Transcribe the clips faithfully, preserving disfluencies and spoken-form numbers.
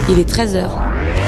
Il est treize heures.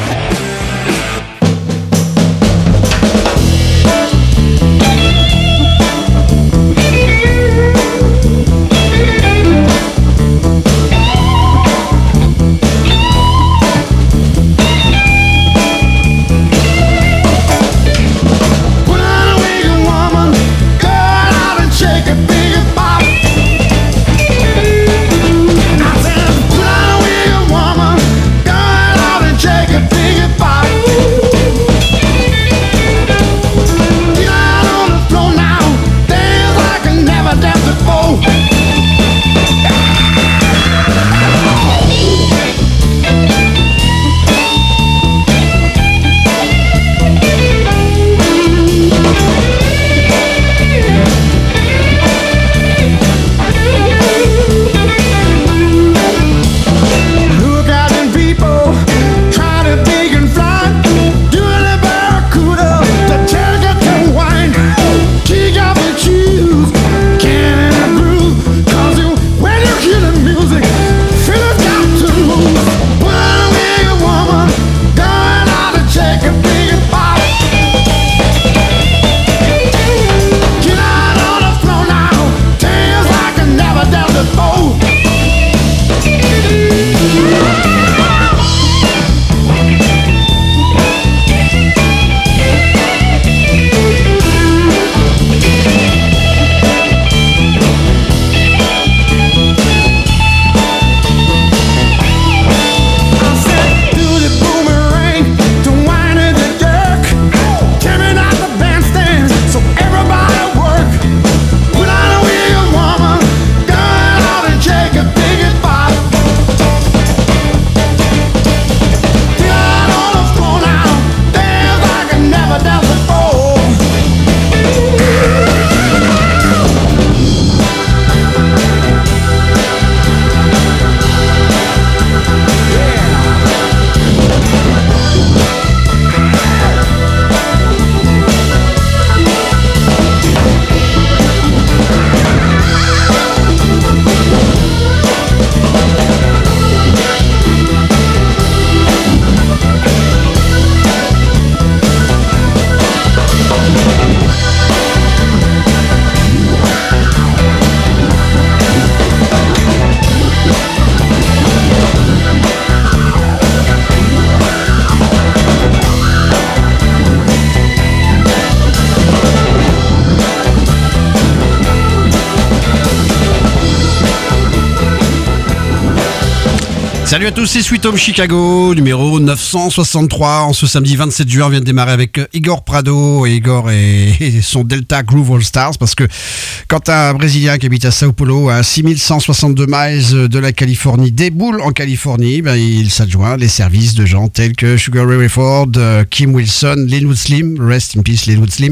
Salut à tous, c'est Sweet Home Chicago, numéro neuf cent soixante-trois. En ce samedi vingt-sept juin, on vient de démarrer avec Igor Prado. Et Igor et, et son Delta Groove All Stars, parce que quand un Brésilien qui habite à Sao Paulo, à six mille cent soixante-deux miles de la Californie, déboule en Californie, ben, il s'adjoint les services de gens tels que Sugar Ray Rayford, Kim Wilson, Lynwood Slim, Rest in Peace Lynwood Slim,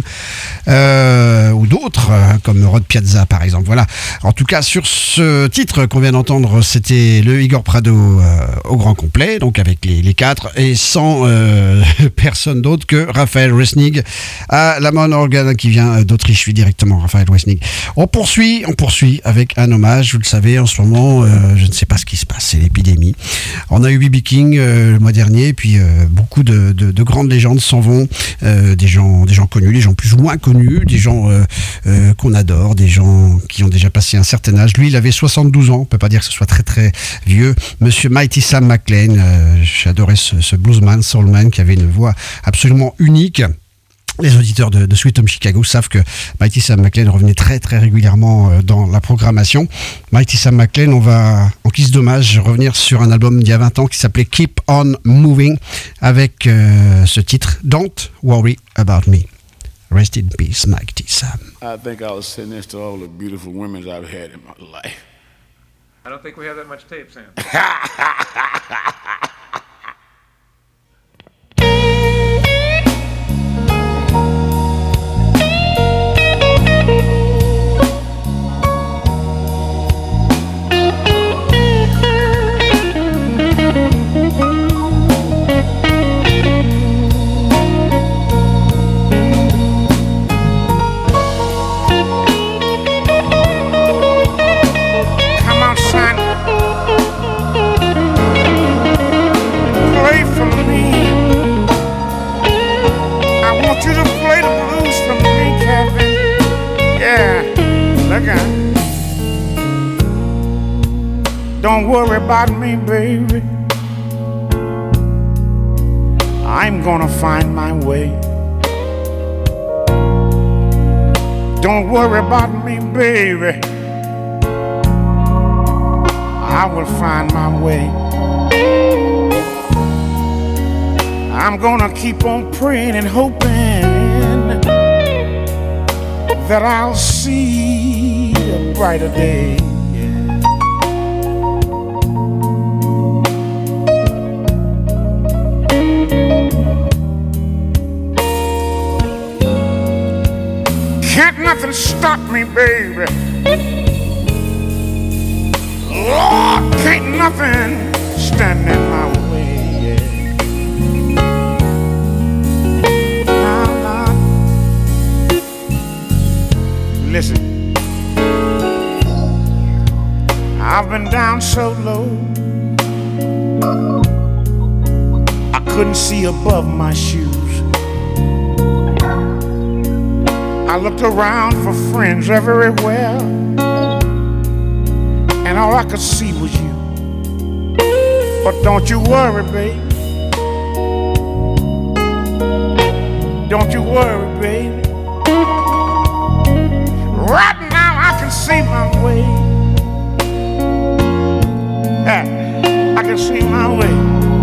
euh, ou d'autres, comme Rod Piazza par exemple. Voilà. En tout cas, sur ce titre qu'on vient d'entendre, c'était le Igor Prado euh, au grand complet, donc avec les, les quatre, et sans euh, personne d'autre que Raphaël Resnig à la main organe qui vient d'Autriche, lui directement, Raphaël Resnig. On poursuit, on poursuit avec un hommage, vous le savez, en ce moment, euh, je ne sais pas ce qui se passe, c'est l'épidémie. On a eu B B King euh, le mois dernier, puis euh, beaucoup de, de, de grandes légendes s'en vont, euh, des gens, des gens connus, des gens plus ou moins connus, des gens euh, euh, qu'on adore, des gens qui ont déjà passé un certain âge. Lui, il avait soixante-douze ans, on peut pas dire que ce soit très très vieux. Monsieur Mighty Sam McLean, euh, j'adorais ce, ce bluesman, soulman qui avait une voix absolument unique. Les auditeurs de, de Sweet Home Chicago savent que Mighty Sam McLean revenait très très régulièrement dans la programmation. Mighty Sam McLean, on va en guise d'hommage revenir sur un album d'il y a vingt ans qui s'appelait Keep On Moving avec euh, ce titre Don't Worry About Me. Rest in peace, Mighty Sam. I think I was sitting next to all the beautiful women I've had in my life. I don't think we have that much tape, Sam. Come on, son. again. Don't worry about me, baby. I'm gonna find my way. Don't worry about me, baby. I will find my way. I'm gonna keep on praying and hoping that I'll see a brighter day. Can't nothing stop me, baby. Lord, can't nothing stand in my way. Now, now. Listen, I've been down so low I couldn't see above my shoes. I looked around for friends everywhere, and all I could see was you. But don't you worry, baby. Don't you worry, baby. Right now I can see my way. I can see my way.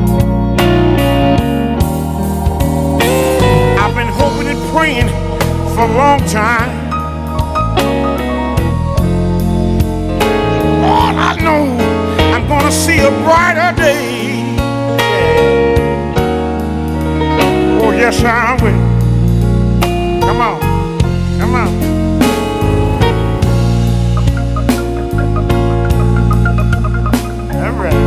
I've been hoping and praying for a long time. Lord, I know I'm gonna see a brighter day. Oh, yes, I will. Come on, come on. All right.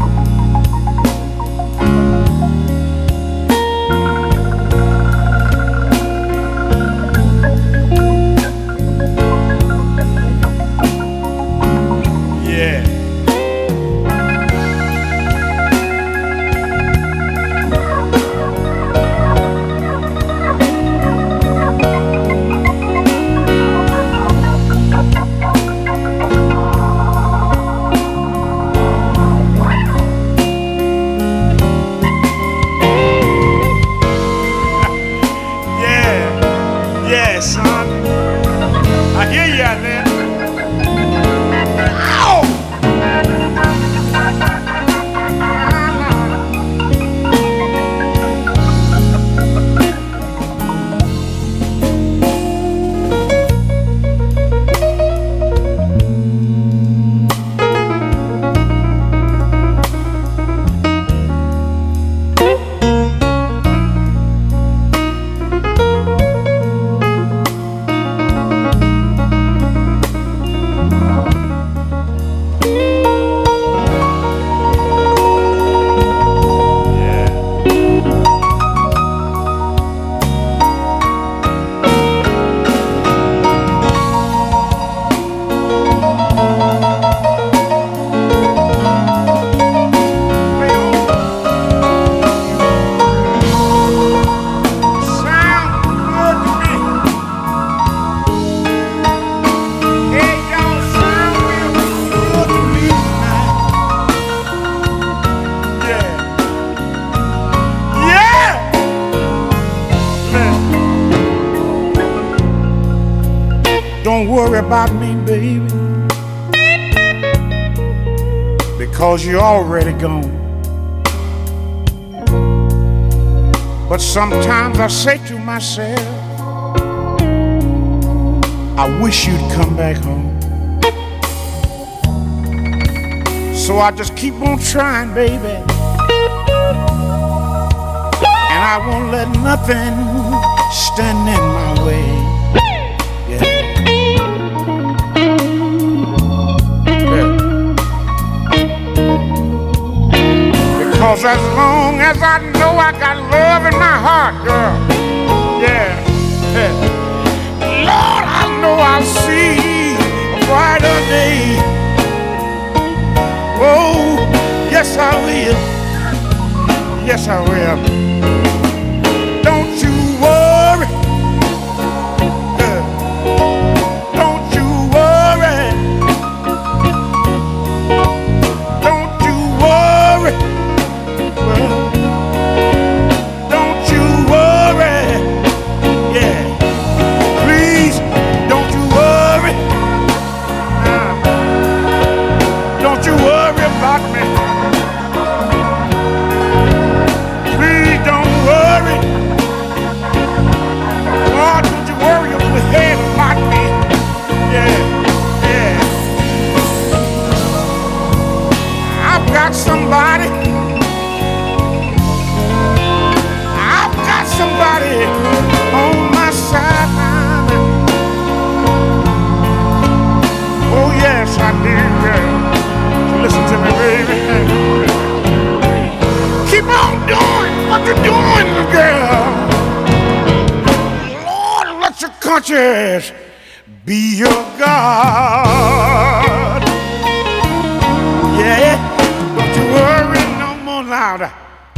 Don't worry about me, baby, because you're already gone. But sometimes I say to myself, I wish you'd come back home. So I just keep on trying, baby, and I won't let nothing stand in my way. Cause as long as I know I got love in my heart, girl, yeah, yeah. Lord, I know I'll see a brighter day. Oh, yes I will, yes I will. Don't you worry, yeah. Don't you worry. on doing what you're doing, girl. Lord, let your conscience be your God. Yeah, don't you worry no more louder.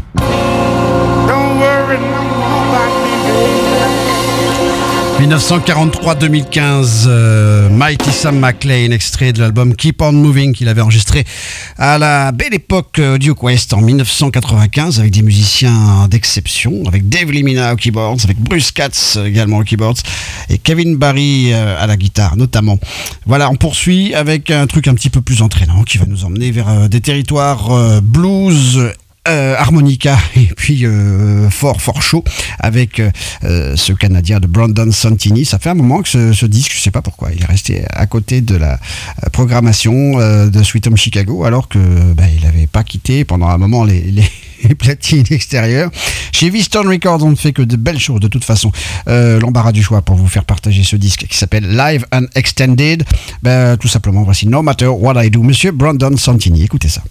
Don't worry no more about me, baby. dix-neuf cent quarante-trois deux mille quinze, euh, Mighty Sam McClain, extrait de l'album Keep On Moving qu'il avait enregistré à la belle époque euh, Duke West en dix-neuf cent quatre-vingt-quinze avec des musiciens d'exception, avec Dave Limina au keyboards, avec Bruce Katz également au keyboards et Kevin Barry euh, à la guitare notamment. Voilà, on poursuit avec un truc un petit peu plus entraînant qui va nous emmener vers euh, des territoires euh, blues, Euh, harmonica et puis euh, fort fort chaud avec euh, ce Canadien de Brandon Santini. Ça fait un moment que ce, ce disque, je sais pas pourquoi, il est resté à côté de la euh, programmation euh, de Sweet Home Chicago alors que bah, il n'avait pas quitté pendant un moment les, les, les platines extérieures. Chez V-Stone Records, on ne fait que de belles choses de toute façon. Euh, l'embarras du choix pour vous faire partager ce disque qui s'appelle Live and Extended. Bah, tout simplement, voici No Matter What I Do, Monsieur Brandon Santini. Écoutez ça.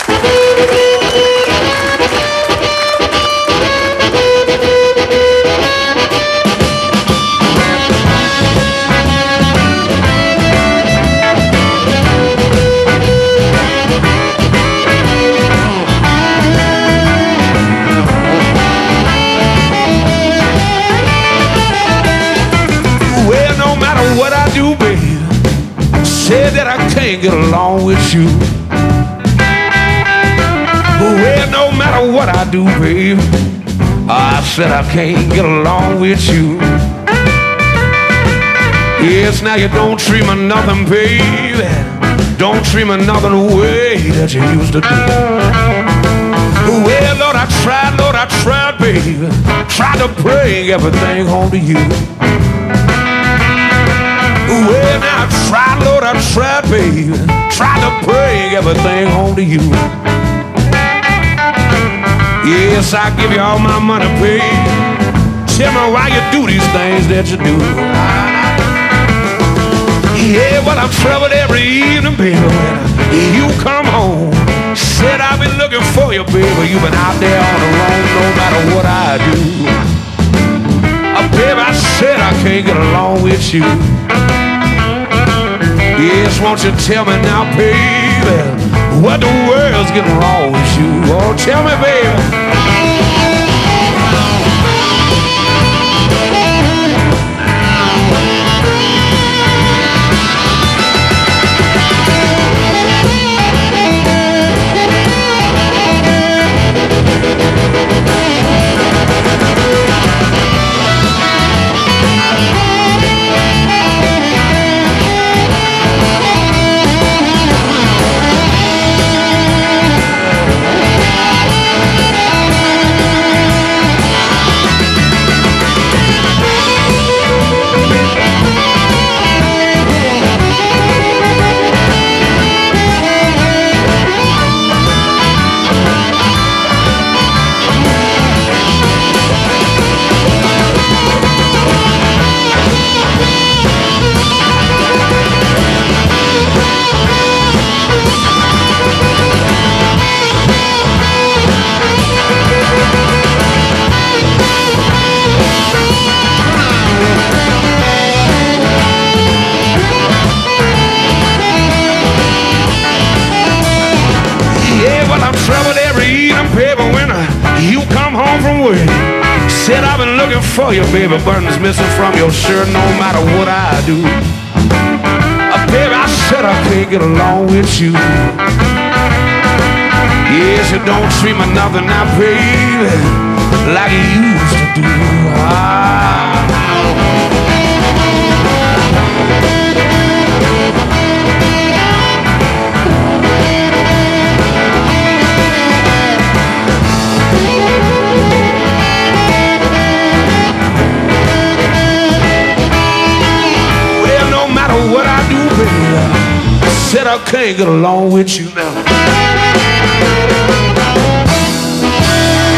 What I do, baby, say that I can't get along with you. Well, no matter what I do, baby, I said I can't get along with you. Yes, now you don't treat me nothing, baby. Don't treat me nothing the way that you used to do. Well, Lord, I tried, Lord, I tried, baby. Tried to bring everything home to you. Well, now I tried, Lord, I tried, baby. Tried to bring everything home to you. Yes, I give you all my money, baby. Tell me why you do these things that you do. Yeah, well, I've traveled every evening, baby, when you come home. Said I've been looking for you, baby. You've been out there on the road no matter what I do. Uh, baby, I said I can't get along with you. Yes, won't you tell me now, baby, what the world's getting wrong with you? Oh, tell me, baby. Said I've been looking for you, baby. Buttons missing from your shirt no matter what I do. Uh, baby, I said I can't get along with you. Yes, you don't treat me nothing now, baby, like you used to do. Ah. What I do, baby, I said I can't get along with you now.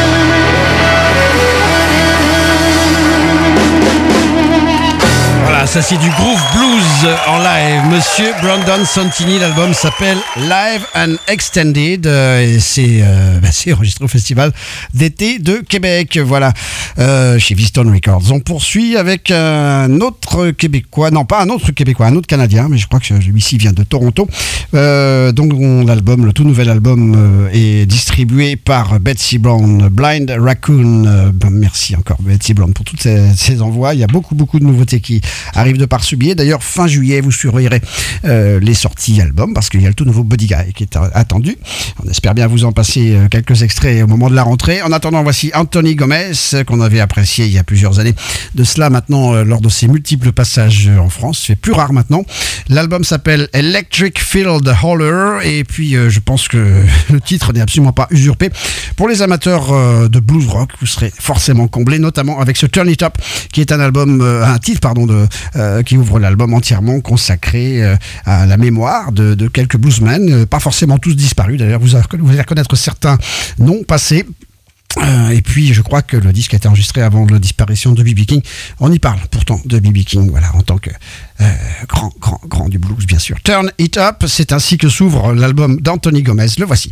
Voilà, ça c'est du groove blues en live. Monsieur Brandon Santini, l'album s'appelle Live and Extended euh, et c'est, euh, bah, c'est enregistré au Festival d'été de Québec, voilà, euh, chez Viston Records. On poursuit avec un autre Québécois, non pas un autre Québécois, un autre Canadien, mais je crois que celui-ci vient de Toronto. Euh, donc l'album, le tout nouvel album euh, est distribué par Betsy Brown, Blind Raccoon. Euh, merci encore Betsy Brown pour toutes ces, ces envois. Il y a beaucoup beaucoup de nouveautés qui arrivent de par ce biais. D'ailleurs, fin juillet, vous surveillerez euh, les sorties albums parce qu'il y a le tout nouveau Buddy Guy qui est attendu. On espère bien vous en passer euh, quelques extraits au moment de la rentrée. En attendant, voici Anthony Gomez qu'on avait apprécié il y a plusieurs années de cela maintenant euh, lors de ses multiples passages en France. C'est plus rare maintenant. L'album s'appelle Electric Field Holler et puis euh, je pense que le titre n'est absolument pas usurpé. Pour les amateurs euh, de blues rock, vous serez forcément comblés, notamment avec ce Turn It Up qui est un album, euh, un titre pardon, de, euh, qui ouvre l'album entièrement consacré euh, à la mémoire de, de quelques bluesmen, euh, pas forcément tous disparus d'ailleurs, vous, vous allez reconnaître certains noms passés. Euh, et puis je crois que le disque a été enregistré avant la disparition de B B King. On y parle pourtant de B B King, voilà, en tant que euh, grand, grand, grand du blues bien sûr. Turn It Up, c'est ainsi que s'ouvre l'album d'Anthony Gomez. Le voici.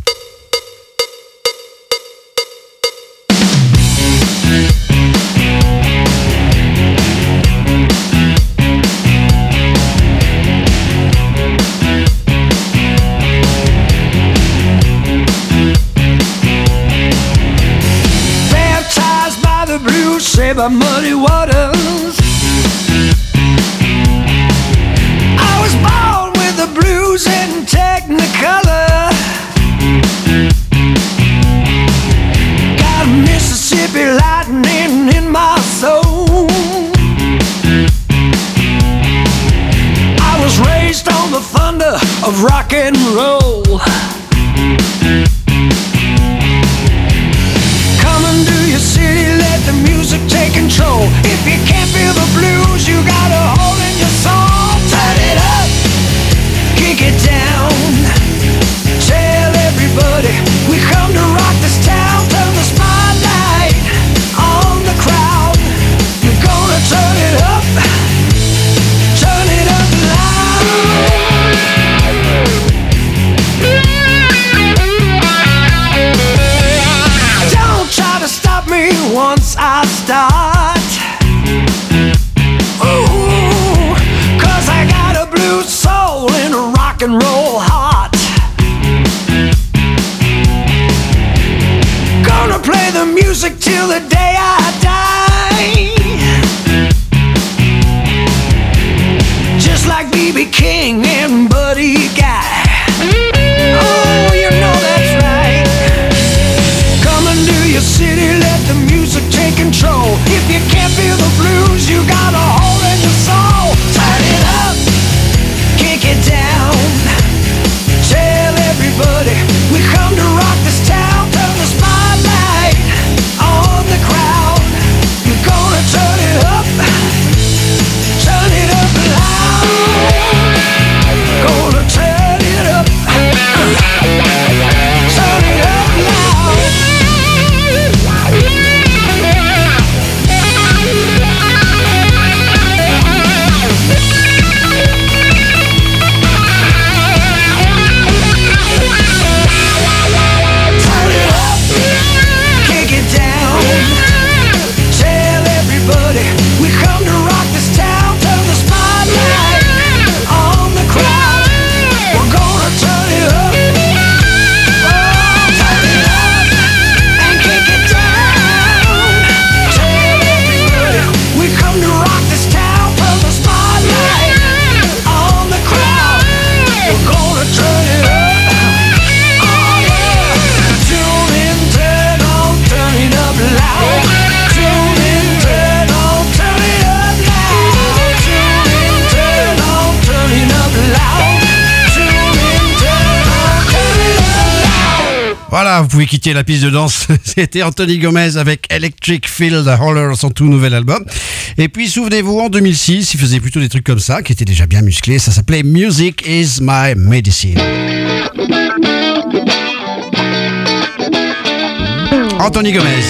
Saved by muddy waters. I was born with the blues in Technicolor. Got Mississippi lightning in my soul. I was raised on the thunder of rock and roll. Coming to your city, let the music take control. If you can't feel the blues, you got a hole in your soul. Turn it up, kick it down. Tell everybody we come to rock this town. Turn the spotlight on the crowd. We're gonna turn it up, turn it up loud. Once I start, ooh, cause I got a blues soul and a rock and roll heart. Gonna play the music till the day I die, just like B B King and Buddy Guy. Oh, you know that's right. Coming to your city, let the music take control. If you can't feel the blues, you got a hole in your soul. Turn it up, kick it down. Tell everybody we come to rock this town. Turn the spotlight on the crowd. You're gonna turn it up, turn it up loud. Gonna turn it up, turn it up loud. Voilà, vous pouvez quitter la piste de danse. C'était Anthony Gomez avec Electric Field Holler, son tout nouvel album. Et puis, souvenez-vous, en deux mille six, il faisait plutôt des trucs comme ça, qui étaient déjà bien musclés. Ça s'appelait Music is My Medicine. Anthony Gomez.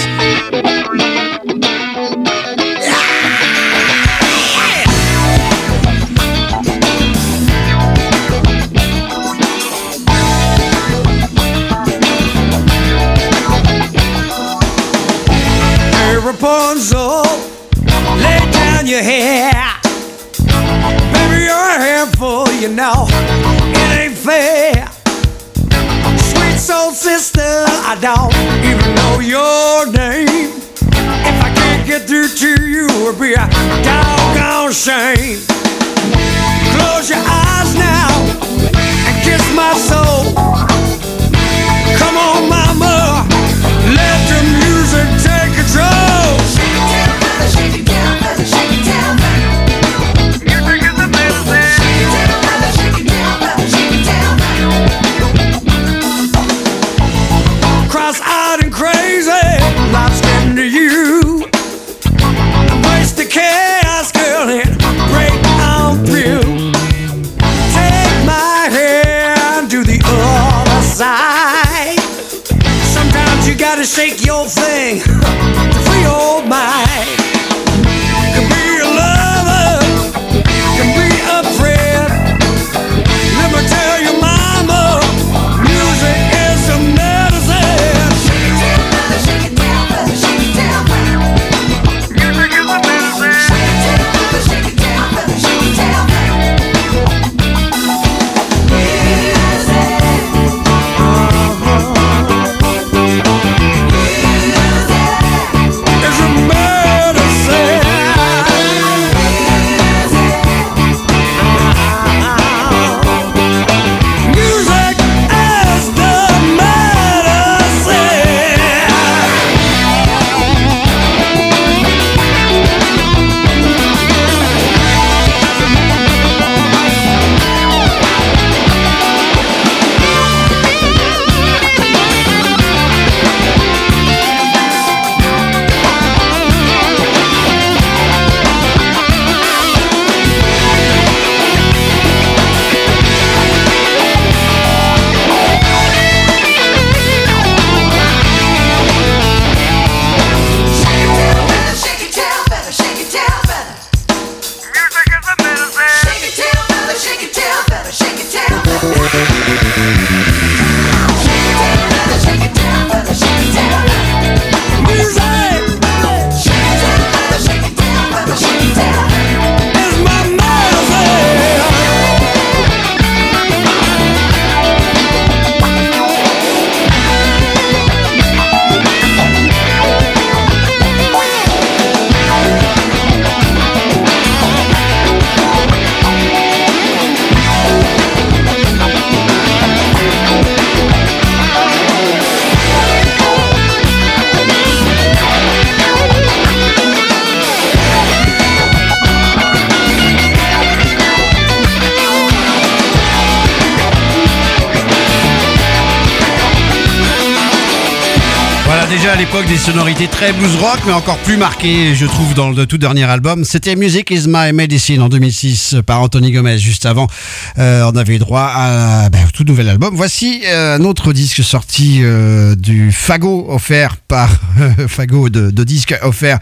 Rapunzel, lay down your hair. Baby, you're a handful, you know, it ain't fair. Sweet soul sister, I don't even know your name. If I can't get through to you, it'll be a doggone shame. Close your eyes now and kiss my soul. Come on, mama, let the music take control. Shake it down, brother, shake it down, brother, shake it down, brother. Music is the medicine. Shake it down, brother, shake it down, brother, shake it down, brother. Cross-eyed and crazy, life's getting to you. Embrace the chaos, girl, and break on through. Take my hand to the other side. Sometimes you gotta shake your thing to free your mind. Can be a lover, can be a friend. Let me tell you, mama, music is a medicine. Shake it down, brother, shake it down, brother, shake it down, brother. Music is a medicine. Shake it down, brother, shake it down, brother, shake it down, brother. Déjà à l'époque des sonorités très blues rock, mais encore plus marquées, je trouve, dans le tout dernier album. C'était Music is My Medicine en deux mille six par Anthony Gomez. Juste avant, euh, on avait eu droit à ben, un tout nouvel album. Voici euh, un autre disque sorti euh, du Fagot offert par euh, Fagot de, de disque offert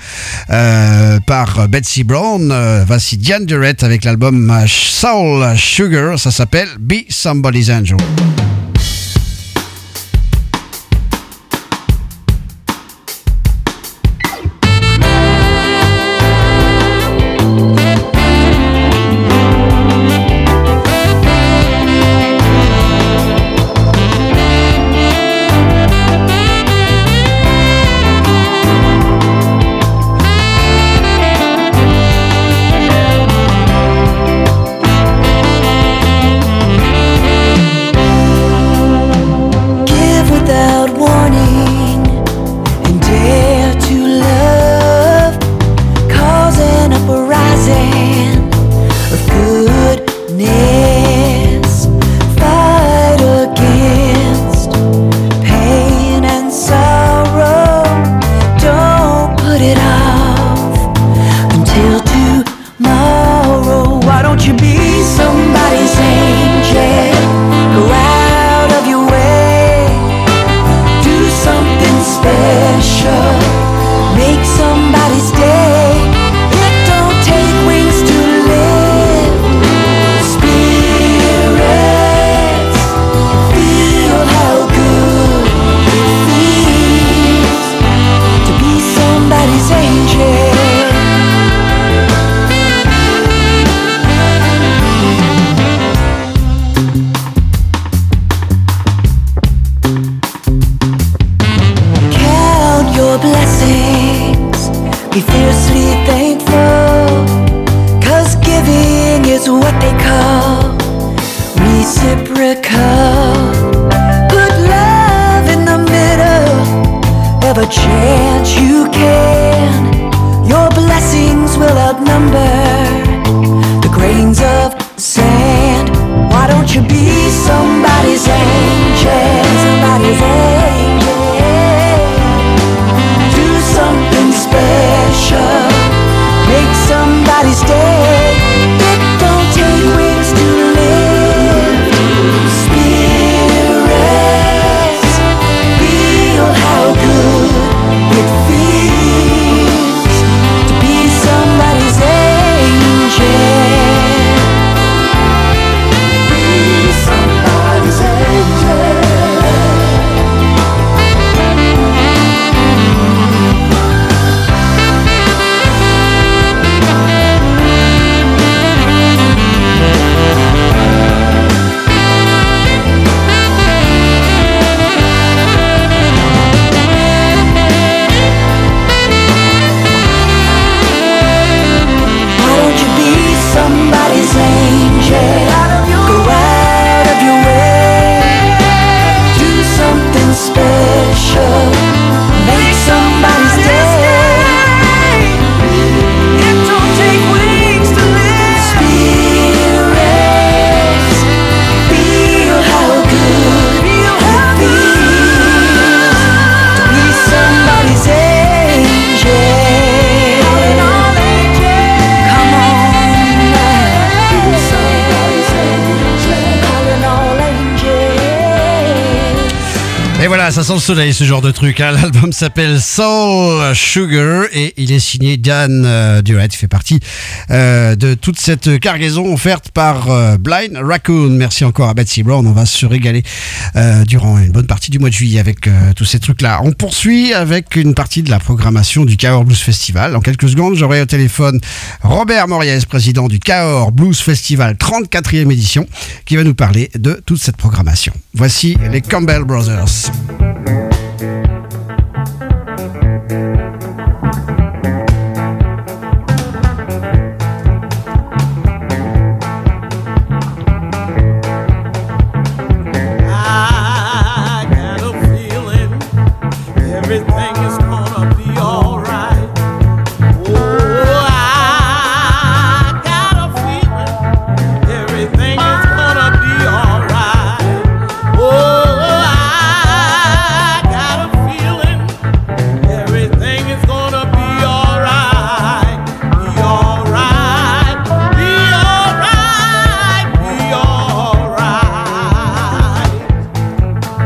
euh, par Betsy Brown. Euh, voici Diane Durrett avec l'album Soul Sugar. Ça s'appelle Be Somebody's Angel. Be your blessings, be fiercely thankful, 'cause giving is what they call reciprocal. Put love in the middle, every chance you can. Your blessings will outnumber the grains of sand. Why don't you be somebody's angel, somebody's angel? Do something special, make somebody's day. It don't take wings to live. Spirits, feel how good it feels to be somebody's angel. Somebody's angel. Why don't you be somebody's angel? Go out of your way, do something special, make somebody's day. It don't take wings to live. Spirits, feel how good it feels to be somebody's angel. Come on now, be somebody's angel. Calling all angels. Et voilà, ça sent le soleil, ce genre de truc. Hein. L'album s'appelle Soul Sugar et il est signé Dan euh, Durrett. Il fait partie euh, de toute cette cargaison offerte par euh, Blind Raccoon. Merci encore à Betsy Brown. On va se régaler euh, durant une bonne partie du mois de juillet avec euh, tous ces trucs-là. On poursuit avec une partie de la programmation du Cahors Blues Festival. Dans quelques secondes, j'aurai au téléphone Robert Moriez, président du Cahors Blues Festival trente-quatrième édition, qui va nous parler de toute cette programmation. Voici les Campbell Brothers. I got a feeling everything is gonna be alright. Oh, I got a feeling everything is gonna be alright. Oh, I got a feeling everything is gonna be alright. Be alright. Be alright. Be alright.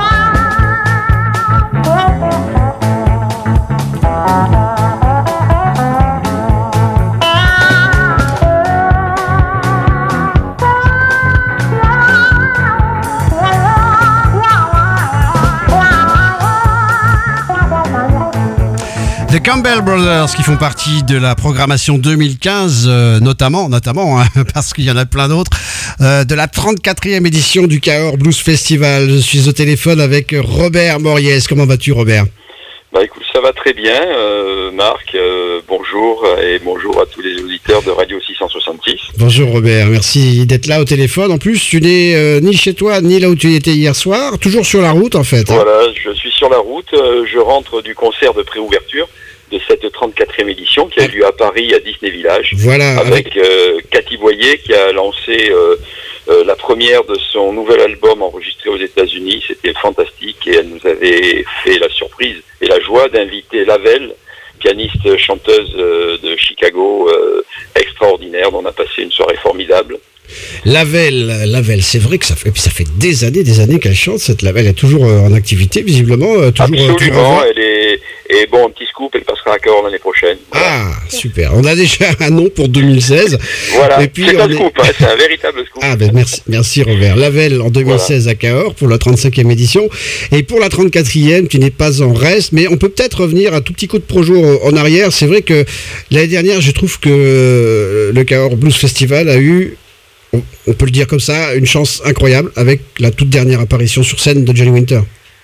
The Campbell Brothers qui font partie de la programmation deux mille quinze, euh, notamment, notamment hein, parce qu'il y en a plein d'autres, euh, de la trente-quatrième édition du Cahors Blues Festival. Je suis au téléphone avec Robert Moriez. Comment vas-tu, Robert ? Bah écoute, ça va très bien, euh, Marc. Euh, bonjour et bonjour à tous les auditeurs de Radio six cent soixante-six. Bonjour Robert, merci d'être là au téléphone. En plus, tu n'es euh, ni chez toi ni là où tu étais hier soir, toujours sur la route en fait. Hein. Voilà, je suis sur la route. Euh, je rentre du concert de préouverture de cette trente-quatrième édition qui a lieu à Paris, à Disney Village. Voilà. Avec euh, Cathy Boyer qui a lancé euh, euh, la première de son nouvel album enregistré aux États-Unis. C'était fantastique et elle nous avait fait la surprise et la joie d'inviter Lavelle, pianiste chanteuse euh, de Chicago, euh, extraordinaire, dont on a passé une soirée formidable. Lavelle, Lavelle, c'est vrai que ça fait, et puis ça fait des années, des années qu'elle chante. Cette Lavelle est toujours euh, en activité, visiblement. Euh, toujours, Absolument, toujours elle est, et bon, un petit scoop, elle passera à Cahors l'année prochaine. Voilà. Ah, super. On a déjà un nom pour deux mille seize. Voilà, et puis c'est un on est... scoop, hein, c'est un véritable scoop. Ah, ben merci, merci Robert. Lavelle en deux mille seize voilà. À Cahors pour la trente-cinquième édition. Et pour la trente-quatrième, tu n'es pas en reste, mais on peut peut-être revenir un tout petit coup de projo en arrière. C'est vrai que l'année dernière, je trouve que le Cahors Blues Festival a eu, on, on peut le dire comme ça, une chance incroyable avec la toute dernière apparition sur scène de Johnny Winter.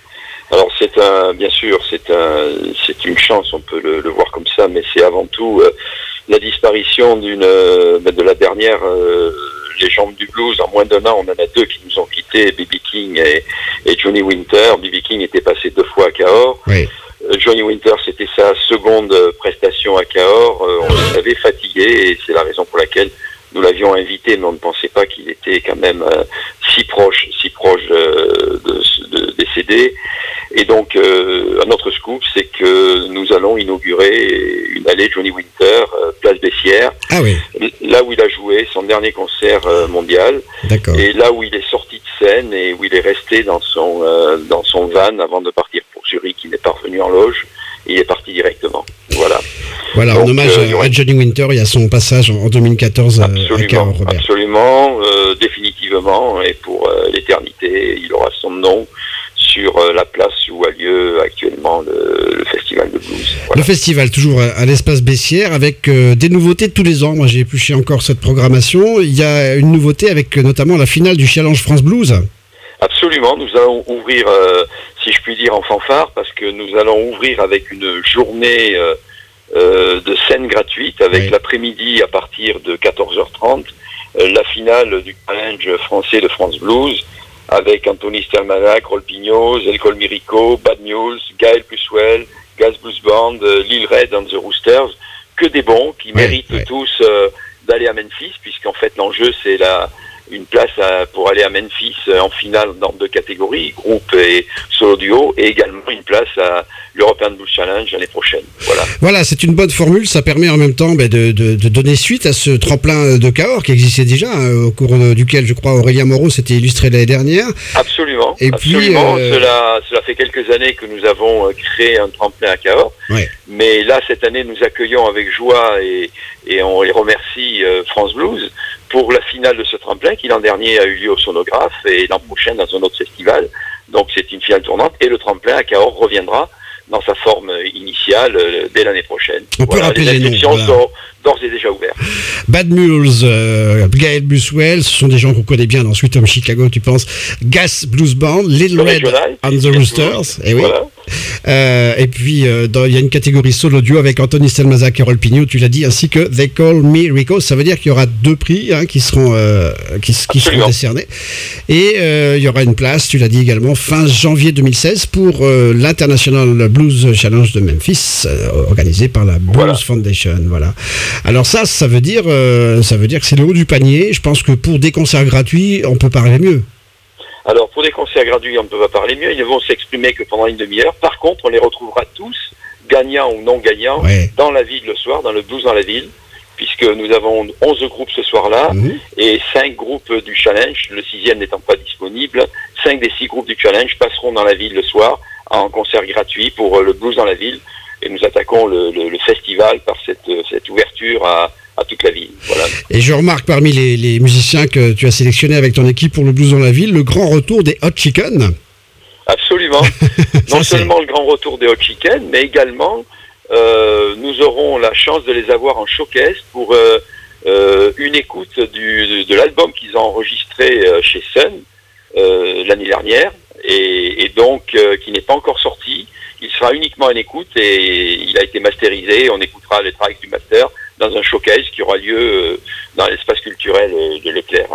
Alors c'est un, bien sûr, c'est un, c'est une chance, on peut le, le voir comme ça, mais c'est avant tout euh, la disparition d'une, euh, de la dernière euh, légende du blues. En moins d'un an, on en a deux qui nous ont quittés, B B King et, et Johnny Winter. B B King était passé deux fois à Cahors. Oui. Euh, Johnny Winter, c'était sa seconde prestation à Cahors. Euh, on le savait fatigué et c'est la raison pour laquelle nous l'avions invité, mais on ne pensait pas qu'il était quand même euh, si proche, si proche euh, de, de décéder. Et donc, euh, un autre scoop, c'est que nous allons inaugurer une allée Johnny Winter, euh, place Bessières, Ah oui, là où il a joué son dernier concert euh, mondial, d'accord. et là où il est sorti de scène et où il est resté dans son euh, dans son van avant de partir pour Zurich. Il n'est pas revenu en loge, il est parti directement. Voilà. Voilà, en Donc, hommage euh, à, à Johnny Winter, il y a son passage en, en deux mille quatorze à Cahors, Robert. Absolument, euh, définitivement, et pour euh, l'éternité, il aura son nom sur euh, la place où a lieu actuellement le, le festival de blues. Voilà. Le festival, toujours à, à l'espace Bessières, avec euh, des nouveautés tous les ans. Moi, j'ai épluché encore cette programmation. Il y a une nouveauté avec euh, notamment la finale du Challenge France Blues. Absolument, nous allons ouvrir, euh, si je puis dire, en fanfare, parce que nous allons ouvrir avec une journée euh, euh, de scène gratuite, avec Oui. l'après-midi à partir de quatorze heures trente, euh, la finale du challenge français de France Blues, avec Anthony Stelmanac, Roll Pignos, El Colmirico, Bad Mules, Gaël Buswell, Gaz Blues Band, euh, Lil Red and the Roosters, que des bons qui Oui, méritent oui. tous euh, d'aller à Memphis, puisqu'en fait l'enjeu c'est la une place à, pour aller à Memphis euh, en finale dans deux catégories, groupe et solo duo, et également une place à l'European Blues Challenge l'année prochaine. Voilà. Voilà, c'est une bonne formule. Ça permet en même temps ben, de, de, de donner suite à ce tremplin de Cahors qui existait déjà, hein, au cours de- duquel, je crois, Aurélien Moreau s'était illustré l'année dernière. Absolument. Et puis, absolument. euh, Cela, cela fait quelques années que nous avons euh, créé un tremplin à Cahors. Ouais. Mais là, cette année, nous accueillons avec joie et, et on les remercie euh, France Blues pour la finale de ce tremplin qui l'an dernier a eu lieu au Sonographe et l'an prochain dans un autre festival. Donc c'est une finale tournante et le tremplin à Cahors reviendra dans sa forme initiale euh, dès l'année prochaine. On peut rappeler les les noms, inscriptions voilà. sont d'ores et déjà ouvertes. Bad Mules, euh, Gaël Buswell, ce sont des gens qu'on connaît bien dans Sweet Home Chicago, tu penses. Gas Blues Band, Little Le Red régional, and the bien Roosters, sûr. et oui. Voilà. Euh, et puis euh, dans- il y a une catégorie solo duo avec Anthony Stelmazac et Roll Pignot, tu l'as dit, ainsi que They Call Me Rico. Ça veut dire qu'il y aura deux prix hein, qui seront euh, qui, qui seront Absolument. décernés. Et euh, il y aura une place, tu l'as dit également, fin janvier deux mille seize pour euh, l'International Blues Challenge de Memphis, euh, organisé par la Blues Voilà. Foundation. Voilà. Alors ça, ça veut dire, euh, ça veut dire que c'est le haut du panier. Je pense que pour des concerts gratuits, on peut parler mieux. Alors, pour des concerts gratuits, on ne peut pas parler mieux. Ils ne vont s'exprimer que pendant une demi-heure. Par contre, on les retrouvera tous, gagnants ou non gagnants, Ouais. dans la ville le soir, dans le blues dans la ville, puisque nous avons onze groupes ce soir-là Mhm. et cinq groupes du challenge, le sixième n'étant pas disponible. cinq des six groupes du challenge passeront dans la ville le soir en concert gratuit pour euh, le blues dans la ville. Et nous attaquons le, le- le festival par cette, euh, cette ouverture à, à toute la ville. Voilà. Et je remarque parmi les, les musiciens que tu as sélectionnés avec ton équipe pour le blues dans la ville, le grand retour des Hot Chicken. Absolument. Non Ça, c'est- seulement le grand retour des Hot Chicken, mais également euh, nous aurons la chance de les avoir en showcase pour euh, euh, une écoute du, de, de l'album qu'ils ont enregistré euh, chez Sun euh, l'année dernière et, et donc euh, qui n'est pas encore sorti. Il sera uniquement en écoute et il a été masterisé. On écoutera les tracks du master dans un showcase qui aura lieu euh, dans l'espace culturel euh, de Leclerc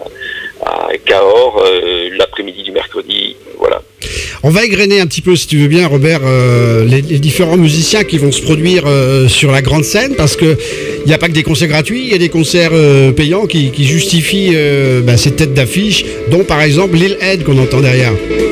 à, à Cahors euh, l'après-midi du mercredi. Voilà. On va égrener un petit peu, si tu veux bien, Robert, euh, les, les différents musiciens qui vont se produire euh, sur la grande scène, parce que il n'y a pas que des concerts gratuits, il y a des concerts euh, payants qui, qui justifient euh, bah, ces têtes d'affiche, dont par exemple Lil Ed qu'on entend derrière.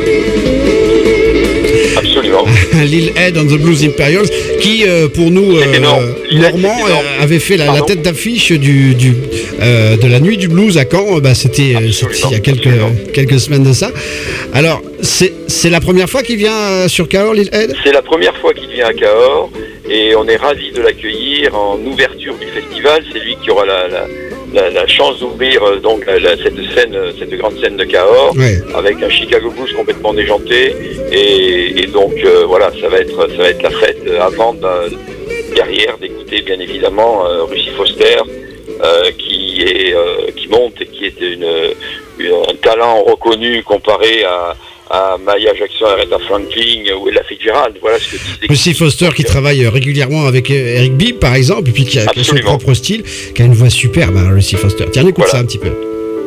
Absolument. Lil Ed and the Blues Imperials, qui euh, pour nous C'est énorme. Lil Ed, Normands c'est énorme. euh, avait fait la, la Pardon tête d'affiche du, du euh, de la nuit du blues à Caen. Bah, c'était euh, c'était il y a quelques Absolument. quelques semaines de ça. Alors c'est c'est la première fois qu'il vient euh, sur Cahors, Lil Ed. C'est la première fois qu'il vient à Cahors et on est ravis de l'accueillir en ouverture du festival. C'est lui qui aura la, la, la, la chance d'ouvrir euh, donc la, la- cette scène, euh, cette grande scène de Cahors Ouais. avec un Chicago Blues complètement déjanté et, et donc euh, voilà, ça va être ça va être la fête euh, avant de, derrière d'écouter bien évidemment euh, Russie Foster euh, qui est euh, qui monte et qui est une, une- un talent reconnu comparé à à Maya Jackson, Aretha Franklin ou Ella Fitzgerald. Voilà ce que disent. Lucy Foster qui travaille régulièrement avec Eric Bibb par exemple, et puis qui a, qui a son propre style, qui a une voix superbe, hein, Lucy Foster. Tiens, écoute voilà. ça un petit peu.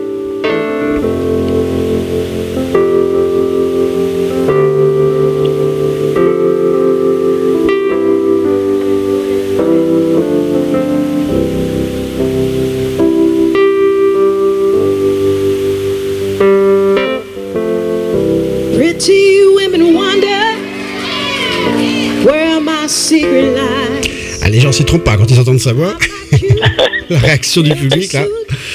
Ah, les gens s'y trompent pas quand ils entendent sa voix. La réaction du public là.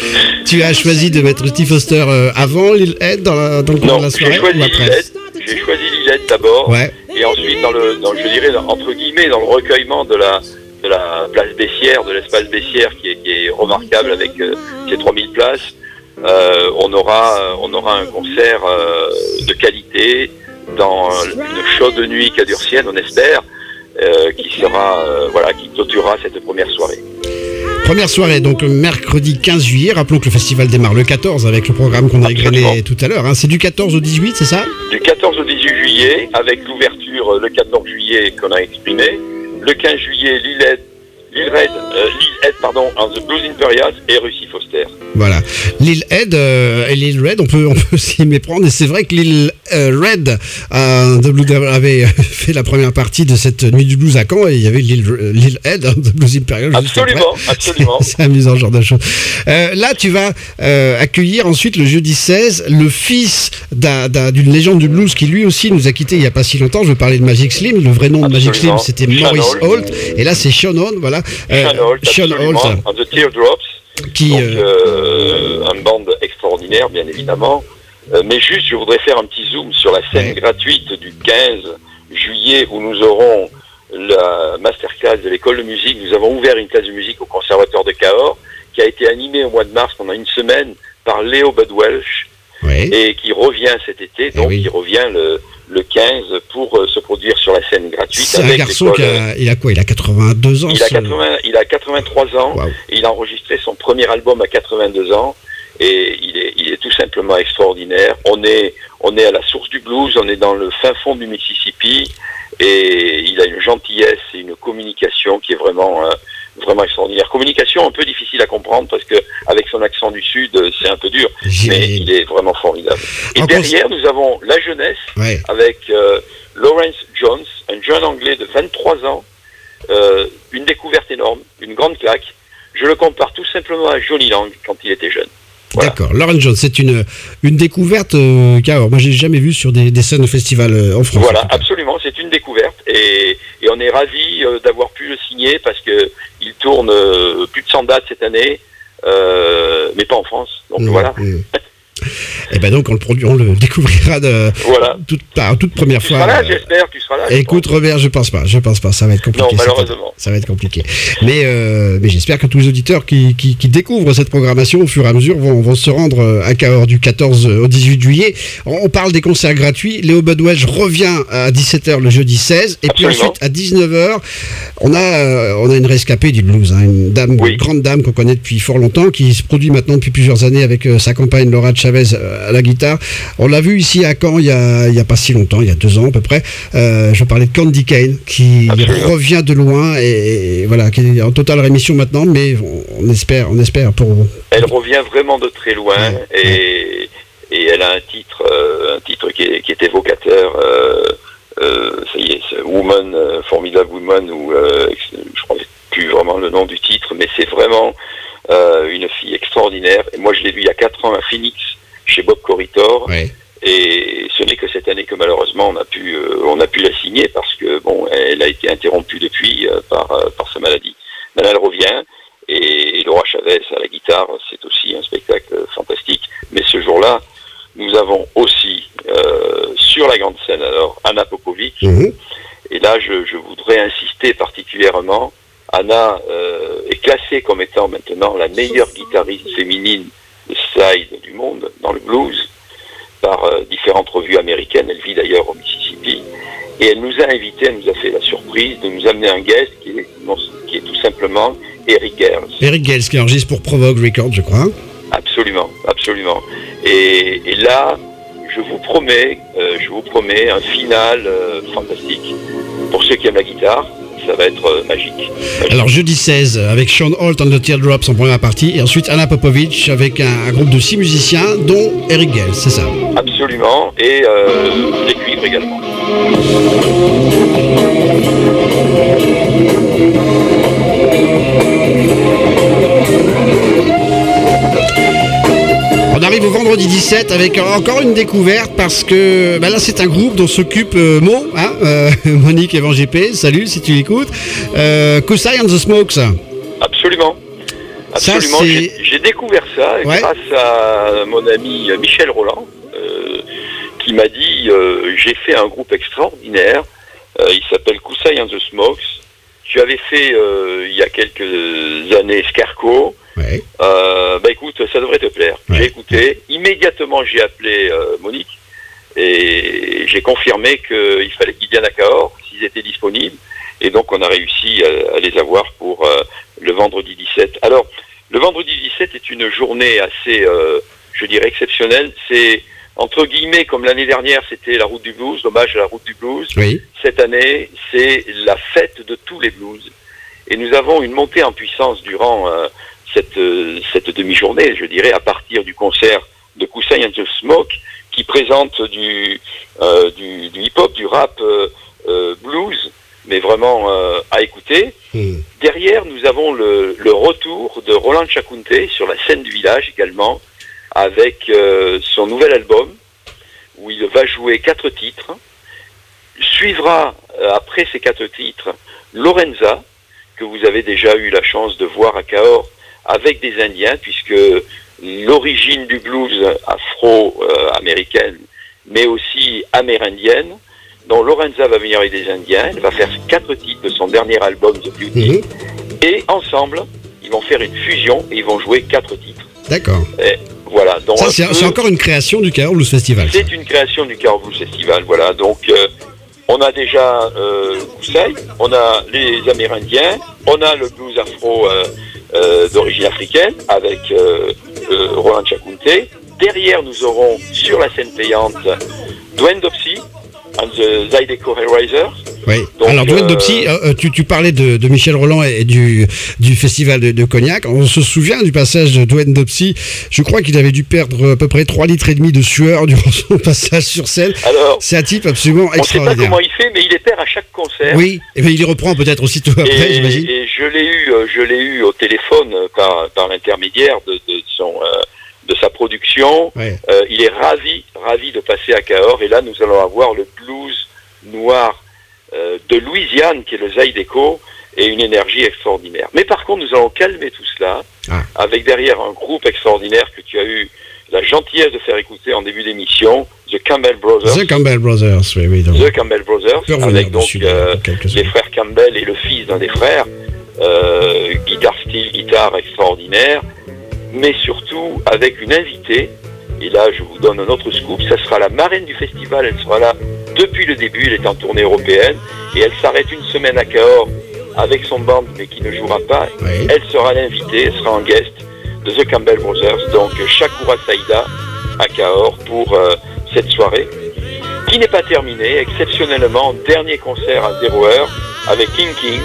Tu as choisi de mettre Steve Foster euh, avant Lil Ed dans, la, dans le cours de la soirée ou après? J'ai choisi Lil Ed d'abord, ouais. Et ensuite dans le, dans, je dirais entre guillemets dans le recueillement de la, de la place Bessières, de l'espace Bessières qui est, qui est remarquable avec euh, ses trois mille places. Euh, on aura, on aura un concert euh, de qualité dans une chaude nuit cadurcienne, on espère. Euh, qui sera, euh, voilà, qui clôturera cette première soirée. Première soirée, donc mercredi quinze juillet. Rappelons que le festival démarre le quatorze avec le programme qu'on a égrené tout à l'heure. Hein. C'est du quatorze au dix-huit, c'est ça? Du quatorze au dix-huit juillet, avec l'ouverture le quatorze juillet qu'on a exprimé. Le quinze juillet, Lil Ed, Lil Red, euh, Lil Ed, pardon, en The Blues Imperials et Lucy Foster. Voilà. Lil Ed euh, et Lil Red, on peut, on peut s'y méprendre. Et c'est vrai que Lil euh, Red euh, The Blues avait fait la première partie de cette nuit du blues à Caen et il y avait Lil, euh, Lil Ed, hein, The Blues Imperials. Absolument, absolument. C'est, c'est amusant ce genre de choses. Euh, là, tu vas euh, accueillir ensuite le jeudi seize le fils d'un, d'un, d'une légende du blues qui lui aussi nous a quittés il n'y a pas si longtemps. Je veux parler de Magic Slim. Le vrai nom absolument. de Magic Slim, c'était Maurice Holt. Et là, c'est Sean Holt. Voilà. Euh, Sean Holt. Sean Holt. On the Teardrops. Qui, Donc, euh, un band extraordinaire, bien évidemment. Euh, mais juste, je voudrais faire un petit zoom sur la scène ouais. gratuite du quinze juillet où nous aurons la masterclass de l'école de musique. Nous avons ouvert une classe de musique au conservatoire de Cahors qui a été animée au mois de mars pendant une semaine par Léo Bud Welch ouais. et qui revient cet été. Donc, oui. il revient le... le quinze pour euh, se produire sur la scène gratuite. C'est avec un garçon qui a, il a quoi? Il a quatre-vingt-deux ans. Il a, quatre-vingts, il a quatre-vingt-trois ans. Wow. Et il a enregistré son premier album à quatre-vingt-deux ans. Et il est, il est tout simplement extraordinaire. On est, on est à la source du blues. On est dans le fin fond du Mississippi. Et il a une gentillesse et une communication qui est vraiment, euh, vraiment extraordinaire. Communication un peu difficile à comprendre parce que avec son accent du sud, c'est un peu dur. J'ai... Mais il est vraiment formidable. Et en derrière, cons... nous avons la jeunesse ouais. avec euh, Lawrence Jones, un jeune anglais de vingt-trois ans, euh, une découverte énorme, une grande claque. Je le compare tout simplement à Johnny Lang quand il était jeune. Voilà. D'accord, Lawrence Jones, c'est une, une découverte euh, car moi j'ai jamais vu sur des, des scènes de festival euh, en France. Voilà, en absolument, c'est une découverte et, et on est ravis euh, d'avoir pu le signer parce que il tourne euh, plus de cent dates cette année, euh, mais pas en France. Donc mmh, voilà. Mmh. Et ben donc on le produit, on le découvrira de voilà. toute, à toute première tu fois. Tu seras là, j'espère, tu seras là. Écoute Robert, je pense pas, je pense pas, ça va être compliqué. Non, malheureusement. Ça va être compliqué. Mais, euh, mais j'espère que tous les auditeurs qui, qui, qui découvrent cette programmation au fur et à mesure vont, vont se rendre à Cahors du quatorze au dix-huit juillet. On parle des concerts gratuits. Léo Bud Welch revient à dix-sept heures le jeudi seize. Et Absolument. Puis ensuite à dix-neuf heures, on a, euh, on a une rescapée du blues, hein, une dame, oui. une grande dame qu'on connaît depuis fort longtemps, qui se produit maintenant depuis plusieurs années avec euh, sa compagne Laura Chavez euh, à la guitare. On l'a vu ici à Caen il y a, il y a pas si longtemps, il y a deux ans à peu près. Euh, je parlais de Candy Kane qui Absolument. Revient de loin et, et voilà, qui est en totale rémission maintenant, mais on, on espère, on espère pour. Elle revient vraiment de très loin ouais, et, ouais. et elle a un titre, euh, un titre qui est, qui est évocateur. Euh, euh, ça y est, c'est Woman, euh, Formidable Woman, ou euh, je crois plus vraiment le nom du titre, mais c'est vraiment euh, une fille extraordinaire. Et moi, je l'ai vue il y a quatre ans à Phoenix. Chez Bob Corritor, ouais. et ce n'est que cette année que malheureusement on a pu euh, on a pu la signer parce que bon elle a été interrompue depuis euh, par euh, par sa maladie. Mais elle revient et, et Laura Chavez à la guitare, c'est aussi un spectacle fantastique. Mais ce jour-là, nous avons aussi euh, sur la grande scène alors Anna Popovic. Mm-hmm. Et là, je, je voudrais insister particulièrement. Anna euh, est classée comme étant maintenant la meilleure guitariste féminine de slide du monde dans le blues par euh, différentes revues américaines. Elle vit d'ailleurs au Mississippi et elle nous a invités, elle nous a fait la surprise de nous amener un guest qui est, non, qui est tout simplement Eric Gers. Eric Gers qui enregistre pour Provogue Records, je crois. Absolument, absolument. Et, et là, je vous promets, euh, je vous promets un final euh, fantastique. Pour ceux qui aiment la guitare, ça va être euh, magique. magique. Alors jeudi seize, avec Sean Holt and the Teardrops en première partie, et ensuite Anna Popovic avec un, un groupe de six musiciens, dont Eric Gale, c'est ça? Absolument, et euh, les cuivres également. On arrive au vendredi dix-sept avec encore une découverte parce que bah là c'est un groupe dont s'occupe euh, Mo, hein, euh, Monique Evan G P, salut si tu l'écoutes, euh, Kusai and the Smokes. Absolument. Absolument, Ça, j'ai, j'ai découvert ça ouais. grâce à mon ami Michel Roland, euh, qui m'a dit euh, j'ai fait un groupe extraordinaire, euh, il s'appelle Kusai and the Smokes. Tu avais fait euh, il y a quelques années Scarco. Ouais. Euh, bah écoute, ça devrait te plaire. Ouais. J'ai écouté, immédiatement j'ai appelé euh, Monique et j'ai confirmé qu'il fallait qu'ils viennent à Cahors, s'ils étaient disponibles, et donc on a réussi à, à les avoir pour euh, le vendredi dix-sept. Alors, le vendredi dix-sept est une journée assez, euh, je dirais, exceptionnelle. C'est, entre guillemets, comme l'année dernière, c'était la route du blues, l'hommage à la route du blues. Oui. Cette année, c'est la fête de tous les blues. Et nous avons une montée en puissance durant euh, cette, euh, cette demi-journée, je dirais, à partir du concert de Kusai and the Smoke, qui présente du, euh, du, du hip-hop, du rap euh, euh, blues, mais vraiment euh, à écouter. Mmh. Derrière, nous avons le, le retour de Roland Chakunte sur la scène du village également, avec euh, son nouvel album, où il va jouer quatre titres. Suivra, euh, après ces quatre titres, Lorenza, que vous avez déjà eu la chance de voir à Cahors, avec des Indiens, puisque l'origine du blues afro-américaine, mais aussi amérindienne. Donc Lorenza va venir avec des Indiens, elle va faire quatre titres de son dernier album The Beauty, mmh. et ensemble, ils vont faire une fusion et ils vont jouer quatre titres. D'accord. Et voilà. Donc ça, c'est, peu, c'est encore une création du Cahors Blues Festival. C'est ça. Une création du Cahors Blues Festival, voilà. Donc euh, on a déjà euh, Kusai, on a les Amérindiens, on a le blues afro euh, euh, d'origine africaine avec euh, euh, Roland Chakunte. Derrière, nous aurons sur la scène payante Dwayne Dopsy and the Zydeco Hellraisers. Oui. Donc, alors Dwayne euh... Dopsy, euh, tu, tu parlais de, de Michel Roland et du, du festival de, de Cognac. On se souvient du passage de Dwayne Dopsy. Je crois qu'il avait dû perdre à peu près trois litres et demi de sueur durant son passage sur scène. Alors, c'est un type absolument extraordinaire. On ne sait pas comment il fait, mais il les perd à chaque concert. Oui, et bien il les reprend peut-être aussitôt après, et, j'imagine. Et je l'ai eu, je l'ai eu au téléphone par, par l'intermédiaire de, de son... Euh, de sa production, ouais. euh, il est ravi, ravi de passer à Cahors, et là nous allons avoir le blues noir euh, de Louisiane, qui est le Zydeco, et une énergie extraordinaire. Mais par contre, nous allons calmer tout cela, ah. avec derrière un groupe extraordinaire que tu as eu la gentillesse de faire écouter en début d'émission, The Campbell Brothers. The Campbell Brothers, oui, oui. Donc. The Campbell Brothers, avec donc euh, les frères Campbell et le fils d'un des frères, euh, guitare style, guitare extraordinaire, mais surtout avec une invitée, et là je vous donne un autre scoop, ça sera la marraine du festival, elle sera là depuis le début, elle est en tournée européenne, et elle s'arrête une semaine à Cahors avec son band, mais qui ne jouera pas, oui. Elle sera l'invitée, elle sera en guest de The Campbell Brothers, donc Shakura Saïda à Cahors pour euh, cette soirée, qui n'est pas terminée, exceptionnellement, dernier concert à zéro heure, avec King King.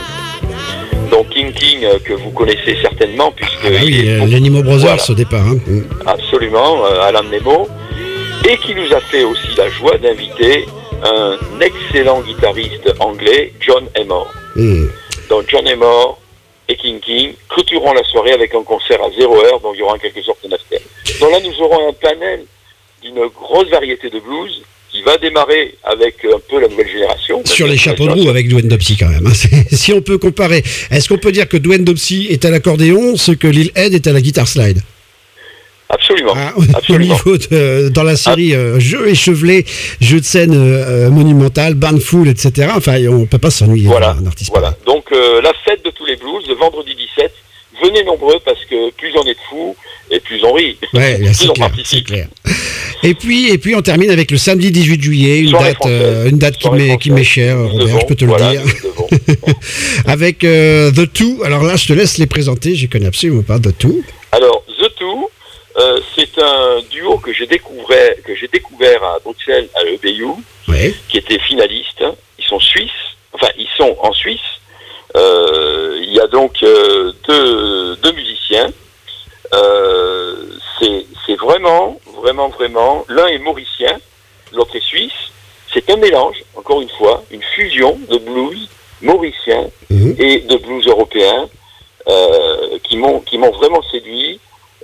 Donc King King, euh, que vous connaissez certainement, puisque... Ah oui, euh, les Nemo Brothers voilà. Au départ. Hein. Absolument, euh, Alan Nemo, et qui nous a fait aussi la joie d'inviter un excellent guitariste anglais, John Emmore. Mm. Donc John Emmore et King King clôtureront la soirée avec un concert à zéro heure, donc il y aura en quelque sorte un after. Donc là, nous aurons un panel d'une grosse variété de blues, qui va démarrer avec un peu la nouvelle génération. Sur les chapeaux de roue avec Dwayne Dopsy quand même. Si on peut comparer, est-ce qu'on peut dire que Dwayne Dopsy est à l'accordéon, ce que Lil Ed est à la guitare slide? Absolument. Ah, absolument. Au niveau de, dans la série ah. euh, Jeux échevelés, jeux de scène euh, monumental, band full, et cetera. Enfin, on ne peut pas s'ennuyer voilà, d'un artiste. Voilà. Donc euh, la fête de tous les blues, le vendredi dix-sept. Venez nombreux parce que plus on est de fous et plus on rit. Ouais, plus c'est, on clair, c'est clair. Et puis, et puis on termine avec le samedi dix-huit juillet, une Soirée date, euh, une date qui m'est, qui m'est chère, Robert, devons, je peux te voilà, le dire. Avec euh, The Two. Alors là, je te laisse les présenter. Je connais absolument pas The Two. Alors The Two, euh, c'est un duo que j'ai découvert, que j'ai découvert à Bruxelles, à l'E B U, Ouais. qui était finaliste. Ils sont suisses, enfin ils sont en Suisse. Euh, il y a donc euh, deux, deux musiciens. Euh, c'est, c'est vraiment, vraiment, vraiment. L'un est mauricien, l'autre est suisse. C'est un mélange, encore une fois, une fusion de blues mauricien Mhm. et de blues européen euh, qui m'ont qui m'ont vraiment séduit.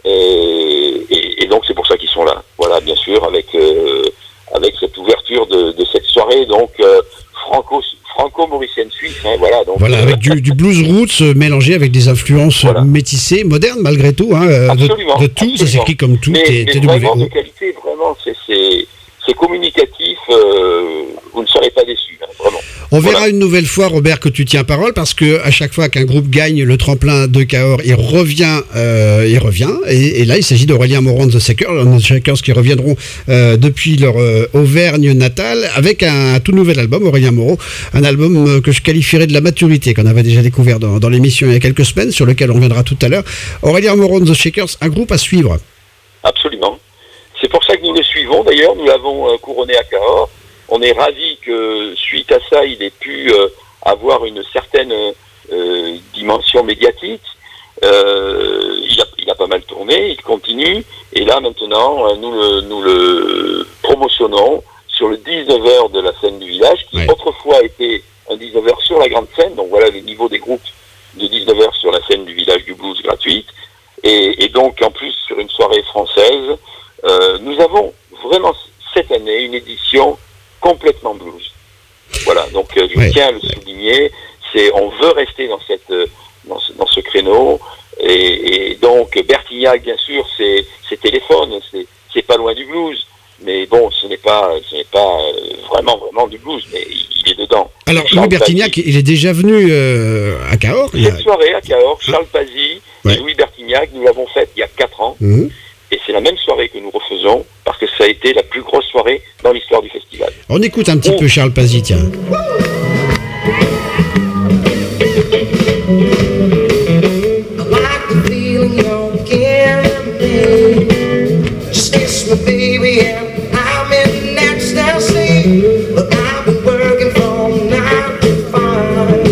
Et, et, et donc c'est pour ça qu'ils sont là. Voilà, bien sûr, avec euh, avec cette ouverture de, de cette soirée, donc euh, franco franco-mauricienne suisse. Hein, voilà, donc Voilà, euh, avec du, du blues roots euh, mélangé avec des influences Voilà. métissées, modernes malgré tout. Hein, euh, de, Absolument, de tout, ça absolument. s'écrit comme tout, mais, T- mais T W vraiment de O. qualité, vraiment, c'est c'est c'est communicatif. Euh, vous ne serez pas déçus, hein, vraiment. On verra Voilà. une nouvelle fois, Robert, que tu tiens parole, parce que à chaque fois qu'un groupe gagne le tremplin de Cahors, il revient, euh, il revient. Et, et là, il s'agit d'Aurélien Moreau and the Shakers, and the Shakers qui reviendront euh, depuis leur euh, Auvergne natale avec un, un tout nouvel album, Aurélien Moreau, un album euh, que je qualifierais de la maturité, qu'on avait déjà découvert dans, dans l'émission il y a quelques semaines, sur lequel on reviendra tout à l'heure. Aurélien Moreau and the Shakers, un groupe à suivre. Absolument. C'est pour ça que nous le suivons. D'ailleurs, nous l'avons euh, couronné à Cahors. On est ravis que, suite à ça, il ait pu euh, avoir une certaine euh, dimension médiatique. Euh, il, a, il a pas mal tourné, il continue. Et là, maintenant, euh, nous, le, nous le promotionnons sur le dix-neuf heures de la scène du village, qui Ouais. autrefois était un dix-neuf heures sur la grande scène. Donc voilà le niveau des groupes de dix-neuf heures sur la scène du village du blues gratuite. Et, et donc, en plus, sur une soirée française, euh, nous avons vraiment cette année une édition complètement blues. Voilà, donc euh, je Ouais. tiens à le souligner, c'est, on veut rester dans, cette, euh, dans, ce, dans ce créneau, et, et donc Bertignac, bien sûr, c'est, c'est téléphone, c'est, c'est pas loin du blues, mais bon, ce n'est pas, ce n'est pas euh, vraiment, vraiment du blues, mais il, il est dedans. Alors, Charles Louis Bertignac, Pazzi. il est déjà venu euh, à Cahors. il y a- Cette soirée à Cahors, Charles Pazzi Ouais. et Louis Bertignac, nous l'avons faite il y a quatre ans. Mhm. Et c'est la même soirée que nous refaisons parce que ça a été la plus grosse soirée dans l'histoire du festival. On écoute un petit Oh. peu Charles Pazzi, tiens. I like the feeling you're giving me. Just kiss me, baby, and I'm in ecstasy. But I've been working from nine to five.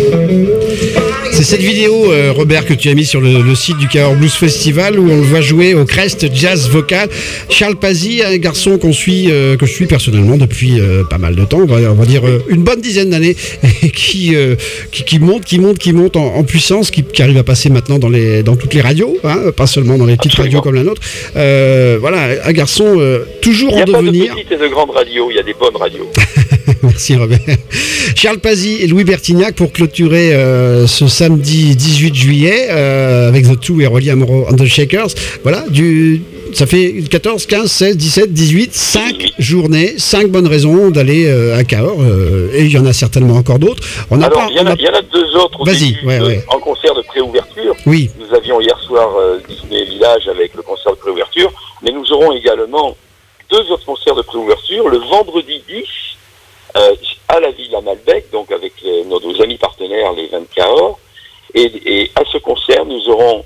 C'est cette vidéo, euh, Robert, que tu as mis sur le, le site du Cahors Blues Festival, où on le voit jouer au Crest Jazz Vocal. Charles Pazzi, un garçon qu'on suit, euh, que je suis personnellement depuis euh, pas mal de temps, on va, on va dire euh, une bonne dizaine d'années, et qui, euh, qui, qui monte, qui monte, qui monte en, en puissance, qui, qui arrive à passer maintenant dans, les, dans toutes les radios, hein, pas seulement dans les petites Absolument. radios comme la nôtre. Euh, voilà, un garçon euh, toujours Il n'y en a pas de devenir. petites et de grandes radios, il y a des bonnes radios. Merci Robert. Charles Pazzi et Louis Bertignac pour clôturer euh, ce samedi dix-huit juillet euh, avec The Two et Aurélien Moreau and the Shakers. Voilà, du, ça fait quatorze, quinze, seize, dix-sept, dix-huit, cinq journées, cinq bonnes raisons d'aller euh, à Cahors euh, et il y en a certainement encore d'autres. On n'a Alors, pas. il y, en on a- a- il y en a deux autres au Vas-y, début, ouais, de- ouais. en concert de préouverture. Oui, Nous avions hier soir euh, Disney Village avec le concert de préouverture, mais nous aurons également deux autres concerts de préouverture, le vendredi dix euh, à la Villa Malbec, donc avec les- nos, nos amis partenaires, les vingt Cahors, et, et à ce concert, nous aurons,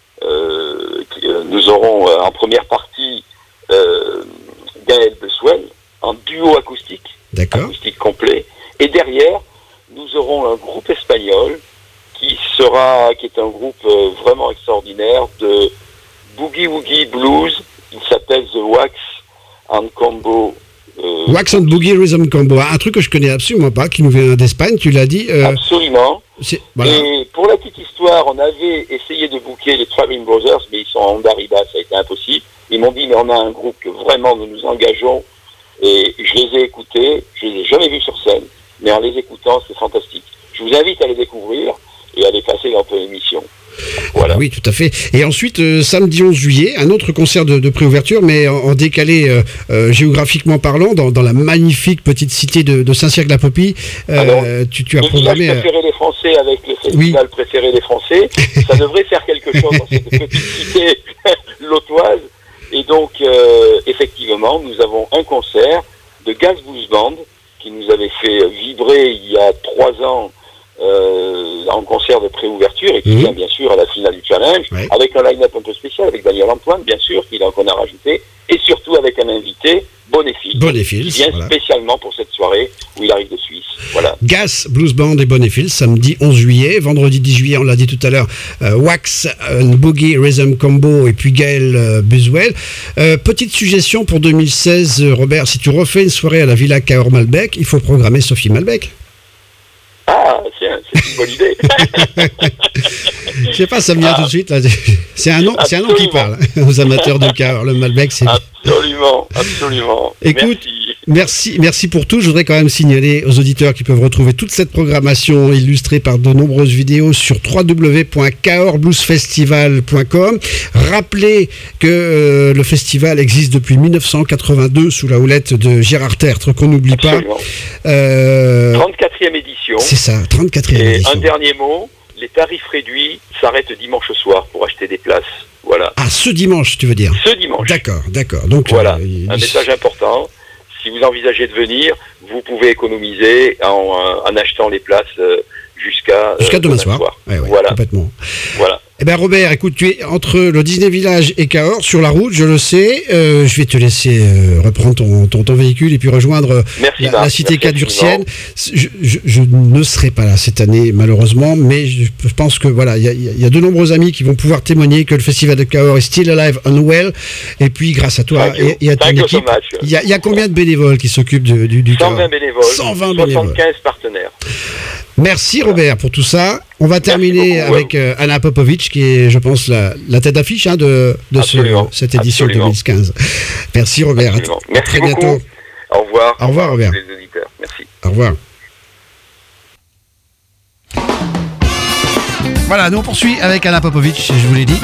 euh, euh, nous aurons euh, en première partie euh, Gaël Beswell en duo acoustique, d'accord. acoustique complet, et derrière, nous aurons un groupe espagnol qui sera, qui est un groupe euh, vraiment extraordinaire de boogie woogie blues. Il s'appelle The Wax and Combo. euh, Wax and Boogie Rhythm Combo, un truc que je connais absolument pas, qui nous vient d'Espagne, tu l'as dit. euh, Absolument. c'est- voilà. Et pour la petite histoire, on avait essayé de booker les Traveling Brothers, mais ils sont en Honda Riba, ça a été impossible. Ils m'ont dit, mais on a un groupe que vraiment nous nous engageons. Et je les ai écoutés, je les ai jamais vus sur scène, mais en les écoutant, c'est fantastique. Je vous invite à les découvrir et à les passer dans ton émission. Voilà. Oui, tout à fait. Et ensuite, euh, samedi onze juillet, un autre concert de, de préouverture, mais en, en décalé euh, euh, géographiquement parlant, dans, dans la magnifique petite cité de, de Saint-Cyr-de-la-Popie. Euh, Alors, tu, tu as Le village programmé. euh, préféré des Français avec le festival préféré des Français, ça devrait faire quelque chose dans cette petite cité lotoise. Et donc, euh, effectivement, nous avons un concert de Gaz Blues Band qui nous avait fait vibrer il y a trois ans euh, en concert de pré-ouverture et qui Mmh. vient bien sûr à la finale du challenge, Ouais. avec un line-up un peu spécial, avec Daniel Antoine, bien sûr, qu'il a- qu'on a rajouté, et surtout avec un invité, Bonnefils, Bonnefils, qui vient voilà. spécialement pour cette soirée où il arrive de Suisse. Voilà. Gas Blues Band et Bonnefils, samedi onze juillet. Vendredi dix juillet, on l'a dit tout à l'heure, euh, Wax, euh, Boogie Rhythm Combo et puis Gaël euh, Buswell. Euh, petite suggestion pour deux mille seize, euh, Robert, si tu refais une soirée à la Villa Cahors-Malbec, il faut programmer Sophie Malbec. Ah, tiens, c'est une bonne idée. Je sais pas, ça me vient Ah. tout de suite. Là. C'est un nom, c'est un nom qui Absolument. parle aux amateurs de Cahors. Le Malbec, c'est... Absolument, absolument. Écoute, Merci. Merci, merci pour tout. Je voudrais quand même signaler aux auditeurs qui peuvent retrouver toute cette programmation illustrée par de nombreuses vidéos sur w w w point cahors blues festival point com. Rappelez que euh, le festival existe depuis mille neuf cent quatre-vingt-deux sous la houlette de Gérard Tertre, qu'on n'oublie pas. Absolument. Euh, trente-quatrième édition. c'est ça, trente-quatrième Et édition. un dernier mot, les tarifs réduits s'arrêtent dimanche soir pour acheter des places. Voilà. Ah, ce dimanche, tu veux dire? Ce dimanche. D'accord, d'accord. Donc, Voilà, euh, un message important. Si vous envisagez de venir, vous pouvez économiser en, euh, en achetant les places euh, jusqu'à euh, jusqu'à demain soir. Ouais, ouais, Voilà, complètement. voilà. Eh ben Robert, écoute, tu es entre le Disney Village et Cahors, sur la route, je le sais. Euh, je vais te laisser euh, reprendre ton, ton, ton véhicule et puis rejoindre euh, Merci, la, Marc. la cité Merci cadurcienne. Je, je, je ne serai pas là cette année, malheureusement, mais je, je pense que voilà, il y a, y a de nombreux amis qui vont pouvoir témoigner que le festival de Cahors est still alive and well. Et puis, grâce à toi Thank you. et, et à ton Thank you so équipe, much. il y a, il y a combien de bénévoles qui s'occupent du, du, du cent vingt Cahors bénévoles, cent vingt bénévoles. soixante-quinze partenaires. Merci Robert pour tout ça. On va terminer beaucoup, avec euh, Anna Popovic, qui est, je pense, la, la tête d'affiche hein, de, de ce, Absolument, cette édition absolument. deux mille quinze. Merci Robert. À, Absolument. à Merci très beaucoup. bientôt. Au revoir. Au revoir, Robert. à tous les auditeurs. Merci. Au revoir. Voilà, nous on poursuit avec Anna Popovic, je vous l'ai dit.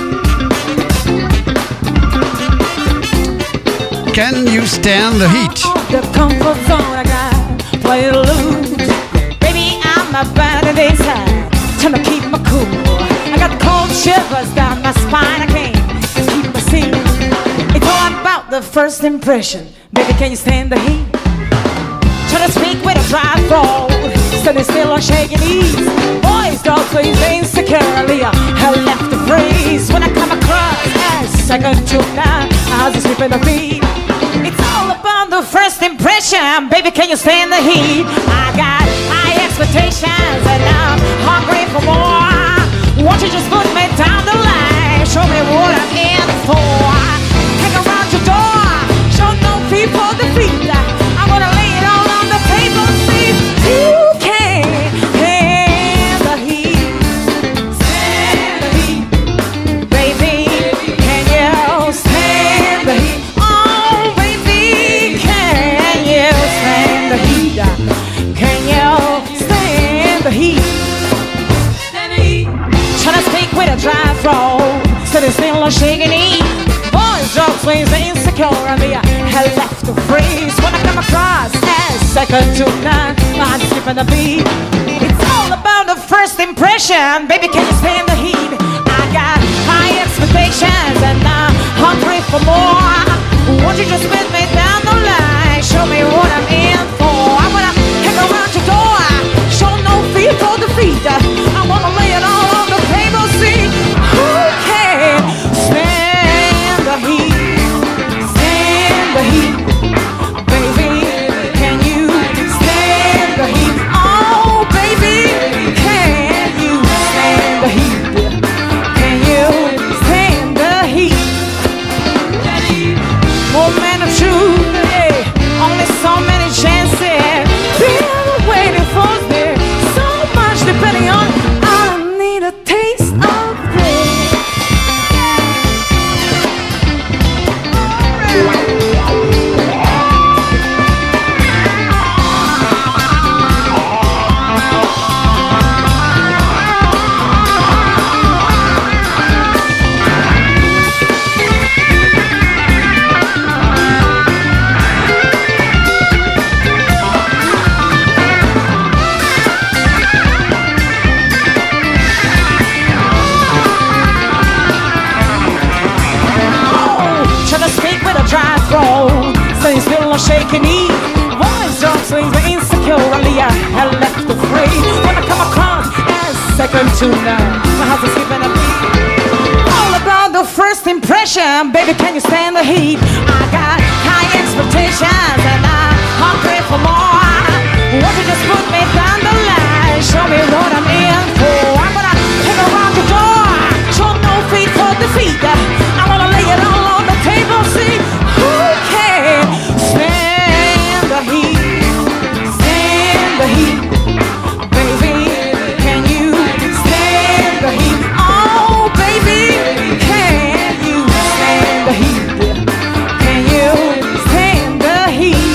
Can you stand the heat? The comfort zone I got, play to lose. Baby, I'm not bad at this time. Trying to keep my cool. I got cold shivers down my spine. I can't keep my seat. It's all about the first impression. Baby, can you stand the heat? Try to speak with a dry throat, standing still on shaky knees. Boys, girls, please insecurely. I left the breeze when I come across as second to none. I was sleeping the beat. It's all about the first impression. Baby, can you stand the heat? I got high expectations and I'm hungry for more. Won't you just put me down the line? Show me what I'm in for. Hang around your door. Show no people defeat. I'm gonna lay it all on the table. See who can stand the heat. Stand the heat. Baby, can you stand the heat? Oh, baby, can you stand the heat? Can you stand the heat? Stand the heat. Tryna speak with a dry throat, sitting still on shaking knee. Boys, drugs, swings, insecure, and me, I left to freeze when I come across as second to none. I'm skipping the beat. It's all about the first impression. Baby, can you stand the heat? I got high expectations and I'm hungry for more. Won't you just spit me down the line? Show me what I'm in for. I'm gonna kick around your door. Show no fear for defeat. I wanna lay it all on the table. See who can stand the heat. Stand the heat. Baby, can you stand the heat? Oh, baby, can you stand the heat? Can you stand the heat? Oh man, I'm true, yeah. Only so many chances. Been waiting for this so much, depending on. I need a taste of this. Try to speak with a dry throat, staying still on shaky knee. Voice don't swings me insecurely. I left the free when I come across from tuna. My house is sleeping a beat. All about the first impression, baby, can you stand the heat? I got high expectations and I'm hungry for more. Won't you just put me down the line? Show me what I'm in for. I'm gonna hang around the door. Show no feet for defeat. I wanna lay it all on the table. See who can stand the heat. Stand the heat, baby. Can you stand the heat? Oh, baby, can you stand the heat? Can you stand the heat?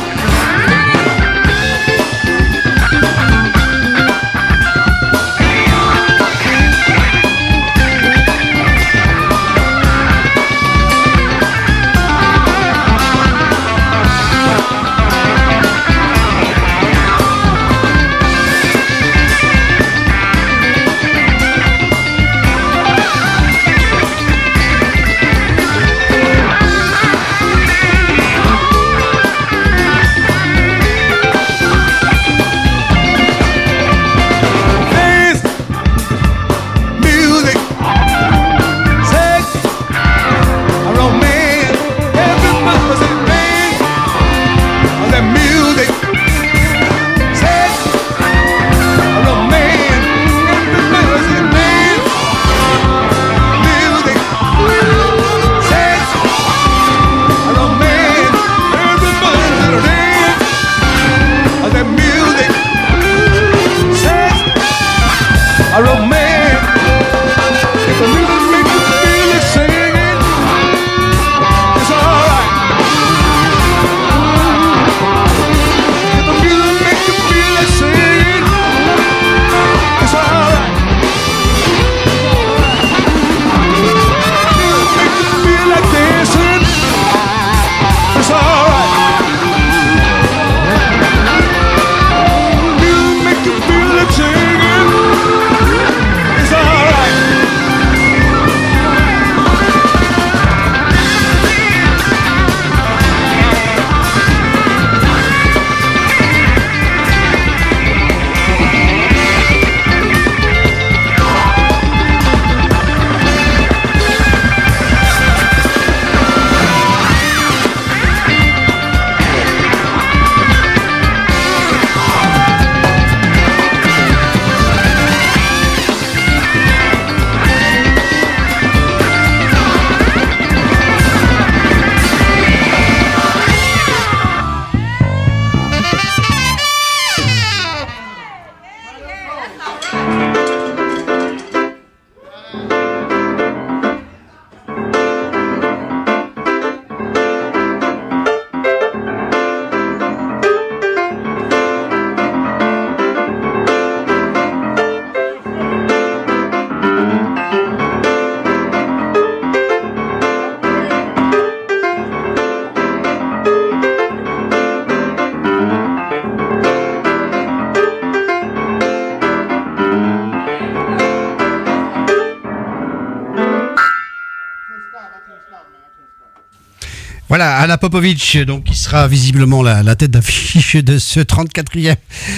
Voilà, Anna Popovic, donc qui sera visiblement la, la tête d'affiche de ce trente-quatrième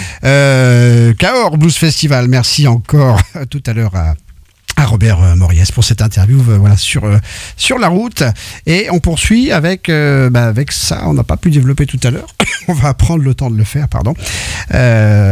euh, Cahors Blues Festival. Merci encore tout à l'heure à, à Robert Moriès pour cette interview euh, voilà, sur, euh, sur la route. Et on poursuit avec, euh, bah, avec ça, on n'a pas pu développer tout à l'heure. On va prendre le temps de le faire, pardon. Euh,